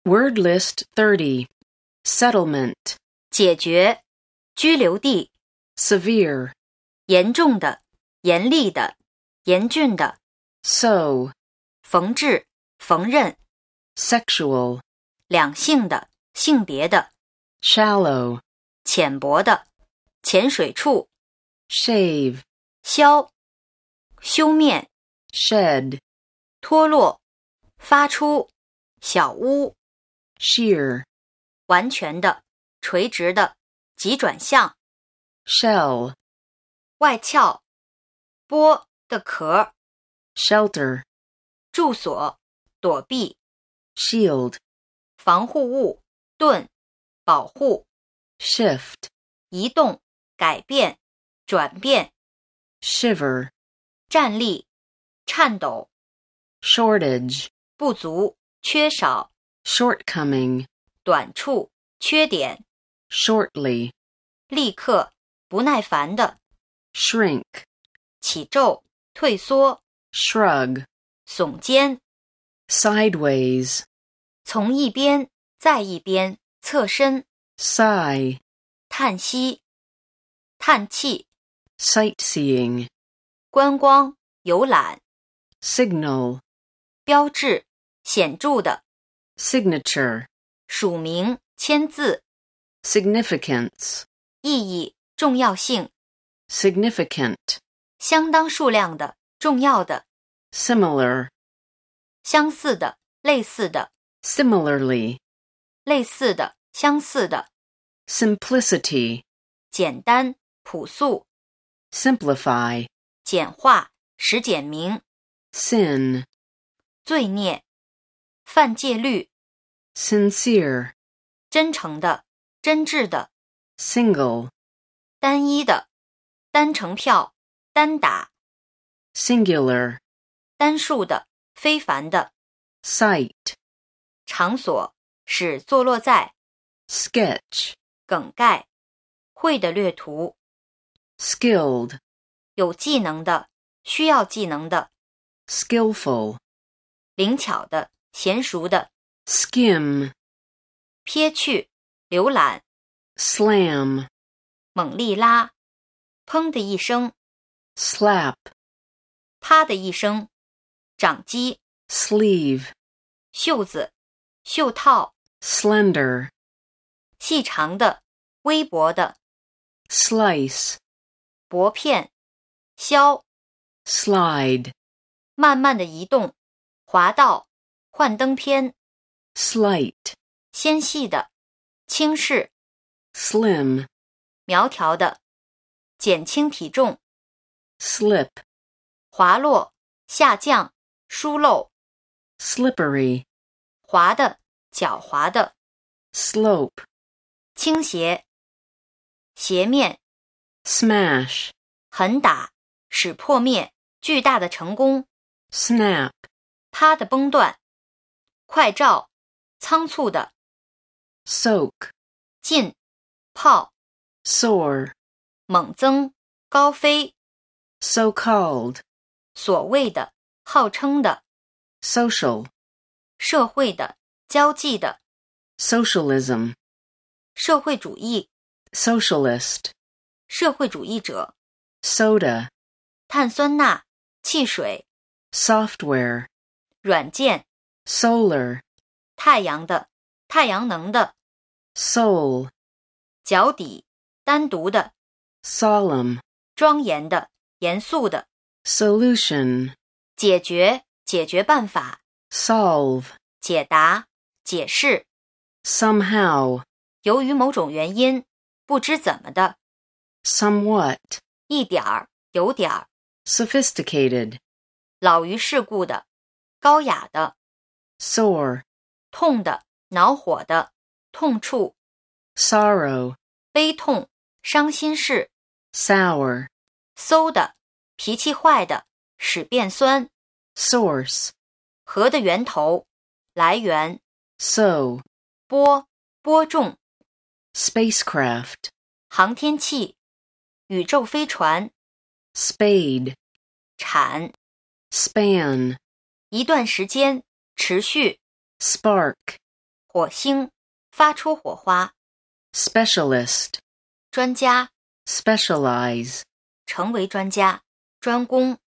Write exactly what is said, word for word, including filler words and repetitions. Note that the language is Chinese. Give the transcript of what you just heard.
Word list thirty. Settlement. 解决，居留地， Severe. 严重的，严厉的，严峻的， Sew. 缝制，缝纫， Sexual. 两性的，性别的， Shallow. 浅薄的，浅水处， Shave. 削，修面， Shed. 脱落，发出，小屋， Sheer. 完全的，垂直的，急转向， Shell. 外壳，剥的壳， Shelter. 住所，躲避， Shield. 防护物，盾，保护， Shift. 移动，改变，转变， Shiver. 站立，颤抖， Shortage. 不足，缺少， Shortcoming. 短处，缺点， Shortly. 立刻，不耐烦的， Shrink. 起皱，退缩， Shrug. 耸肩， Sideways. 从一边，再一边，侧身， Sigh. 叹息，叹气， Sightseeing. 观光，游览， Signal. 标志，显著的， Signature. 署名，签字， Significance. 意义，重要性， Significant. 相当数量的，重要的， Similar. 相似的，类似的， Similarly. 类似的，相似的， Simplicity. 简单，朴素， Simplify. 简化，使简明， Sin. 罪孽，犯戒律， Sincere. 真诚的，真挚的， Single. 单一的，单程票，单打， Singular. 单数的，非凡的， Site. 场所，使坐落在， Sketch. 梗概，绘的略图， Skilled. 有技能的，需要技能的， Skillful. 灵巧的，娴熟的， Skim. 瞥去，浏览， Slam. 猛力拉，砰的一声， Slap. 啪的一声，掌机， Sleeve. 袖子，袖套， Slender. 细长的，微薄的， Slice. 薄片，削， Slide. 慢慢的移动，滑道，幻灯片， Slight. 纤细的，轻视， Slim. 苗条的，减轻体重， Slip. 滑落，下降，疏漏， Slippery. 滑的，狡猾的， Slope. 倾斜，斜面， Smash. 狠打，使破灭，巨大的成功， Snap. 啪的崩断，快照，仓促的， Soak. 浸，泡， Soar. 猛增，高飞， So-called. 所谓的，号称的， Social. 社会的，交际的， Socialism. 社会主义， Socialist. 社会主义者， Soda. 碳酸钠，汽水， Software. 软件， Solar. 太阳的，太阳能的， Soul. 脚底，单独的， Solemn. 庄严的，严肃的， Solution. 解决，解决办法， Solve. 解答，解释， Somehow. 由于某种原因，不知怎么的， Somewhat. 一点儿，有点儿， Sophisticated. 老于世故的，高雅的， Sore. 痛的，恼火的，痛处， Sorrow. 悲痛，伤心事， Sour. 馊的，脾气坏的，使变酸， Source. 河的源头，来源， So. 播，播种， Spacecraft. 航天器，宇宙飞船， Spade. 产， Span. 一段时间，持续， Spark. 火星，发出火花。 specialist, 专家， specialize, 成为专家，专攻。